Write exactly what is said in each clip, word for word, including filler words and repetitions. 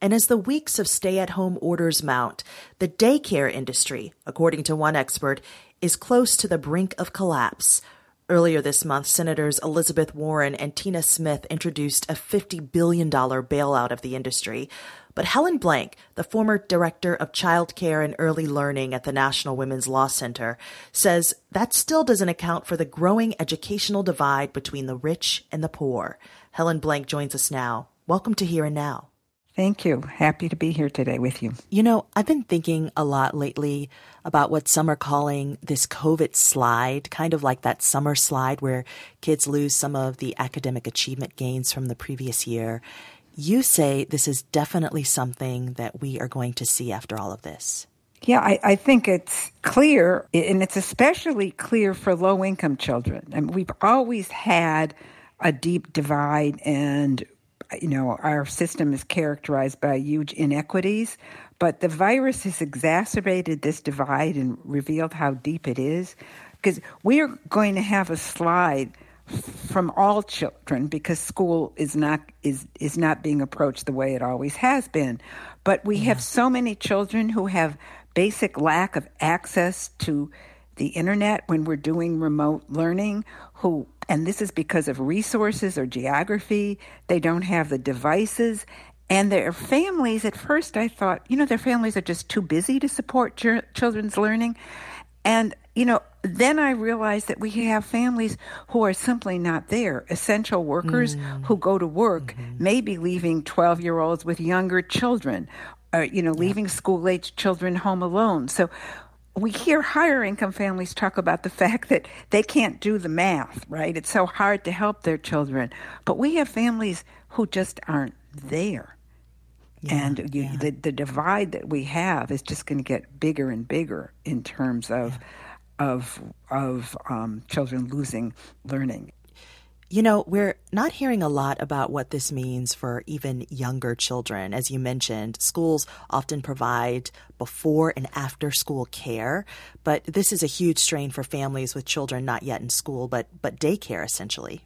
And as the weeks of stay-at-home orders mount, the daycare industry, according to one expert, is close to the brink of collapse. Earlier this month, Senators Elizabeth Warren and Tina Smith introduced a fifty billion dollars bailout of the industry. But Helen Blank, the former director of child care and early learning at the National Women's Law Center, says that still doesn't account for the growing educational divide between the rich and the poor. Helen Blank joins us now. Welcome to Here and Now. Thank you. Happy to be here today with you. You know, I've been thinking a lot lately about what some are calling this COVID slide, kind of like that summer slide where kids lose some of the academic achievement gains from the previous year. You say this is definitely something that we are going to see after all of this. Yeah, I, I think it's clear, and it's especially clear for low-income children. I mean, we've always had a deep divide, and you know, our system is characterized by huge inequities, but the virus has exacerbated this divide and revealed how deep it is, because we are going to have a slide from all children because school is not is is not being approached the way it always has been. But we yeah. have so many children who have basic lack of access to the internet when we're doing remote learning, who and this is because of resources or geography. They don't have the devices. And their families, at first I thought, you know, their families are just too busy to support ch- children's learning. And, you know, then I realized that we have families who are simply not there. Essential workers mm. who go to work, mm-hmm. maybe leaving twelve-year-olds with younger children, or, you know, leaving yeah. school-age children home alone. So we hear higher income families talk about the fact that they can't do the math, right? It's so hard to help their children. But we have families who just aren't there. Yeah, and you, yeah. the, the divide that we have is just going to get bigger and bigger in terms of yeah. of of um, children losing learning. You know, we're not hearing a lot about what this means for even younger children. As you mentioned, schools often provide before and after school care, but this is a huge strain for families with children not yet in school, but but daycare essentially.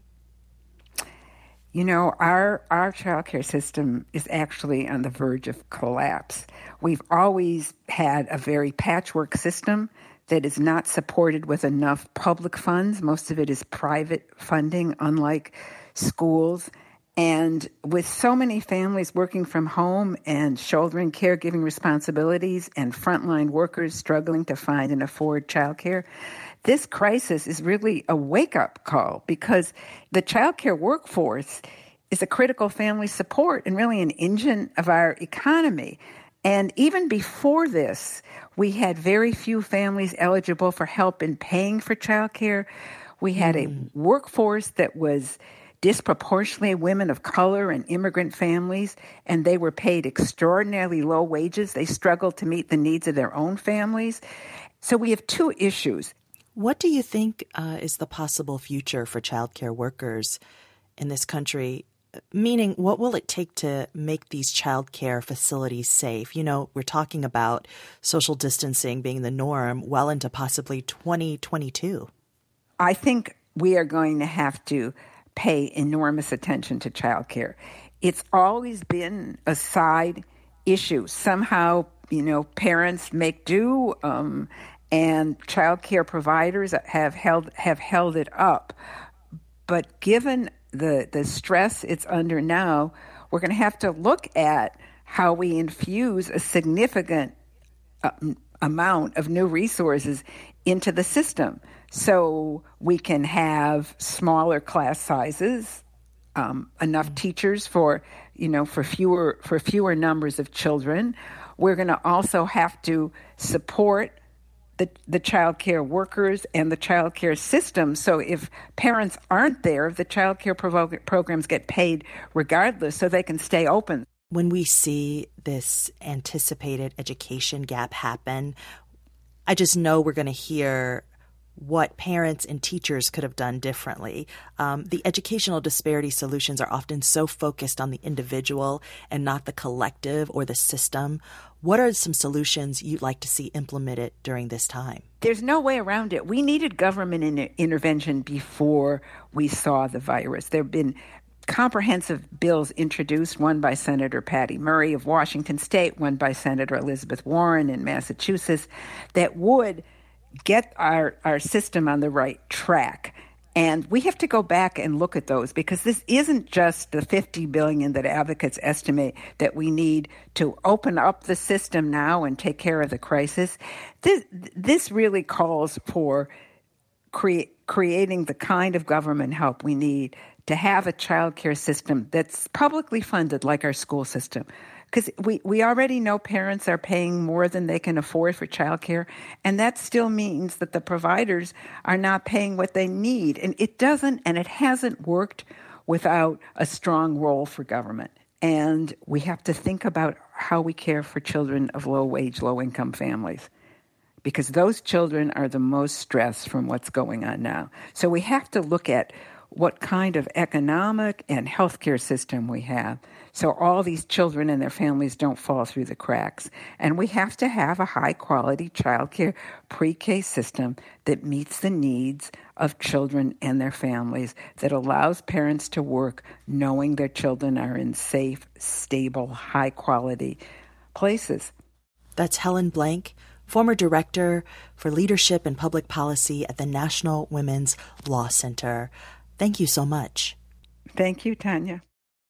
You know, our our child care system is actually on the verge of collapse. We've always had a very patchwork system that is not supported with enough public funds. Most of it is private funding, unlike schools. And with so many families working from home and shouldering caregiving responsibilities and frontline workers struggling to find and afford childcare, this crisis is really a wake-up call because the childcare workforce is a critical family support and really an engine of our economy. And even before this, we had very few families eligible for help in paying for childcare. We had a workforce that was disproportionately women of color and immigrant families, and they were paid extraordinarily low wages. They struggled to meet the needs of their own families. So we have two issues. What do you think uh, is the possible future for childcare workers in this country? Meaning, what will it take to make these childcare facilities safe? You know, we're talking about social distancing being the norm well into possibly twenty twenty-two. I think we are going to have to pay enormous attention to childcare. It's always been a side issue. Somehow, you know, parents make do, um, and childcare providers have held have held it up. But given the the stress it's under now, we're going to have to look at how we infuse a significant uh, amount of new resources into the system so we can have smaller class sizes, um, enough mm-hmm. teachers for, you know, for fewer for fewer numbers of children. We're going to also have to support the the child care workers and the child care system. So if parents aren't there, the child care provo- programs get paid regardless so they can stay open. When we see this anticipated education gap happen, I just know we're going to hear what parents and teachers could have done differently. Um, the educational disparity solutions are often so focused on the individual and not the collective or the system. What are some solutions you'd like to see implemented during this time? There's no way around it. We needed government in- intervention before we saw the virus. There have been comprehensive bills introduced, one by Senator Patty Murray of Washington State, one by Senator Elizabeth Warren in Massachusetts, that would get our, our system on the right track. And we have to go back and look at those, because this isn't just the fifty billion dollars that advocates estimate that we need to open up the system now and take care of the crisis. This, this really calls for cre- creating the kind of government help we need to have a child care system that's publicly funded like our school system. Because we, we already know parents are paying more than they can afford for child care, and that still means that the providers are not paying what they need. And it doesn't, and it hasn't worked without a strong role for government. And we have to think about how we care for children of low-wage, low-income families, because those children are the most stressed from what's going on now. So we have to look at what kind of economic and healthcare system we have, so all these children and their families don't fall through the cracks. And we have to have a high-quality child care pre-K system that meets the needs of children and their families, that allows parents to work knowing their children are in safe, stable, high-quality places. That's Helen Blank, former director for leadership and public policy at the National Women's Law Center. Thank you so much. Thank you, Tanya.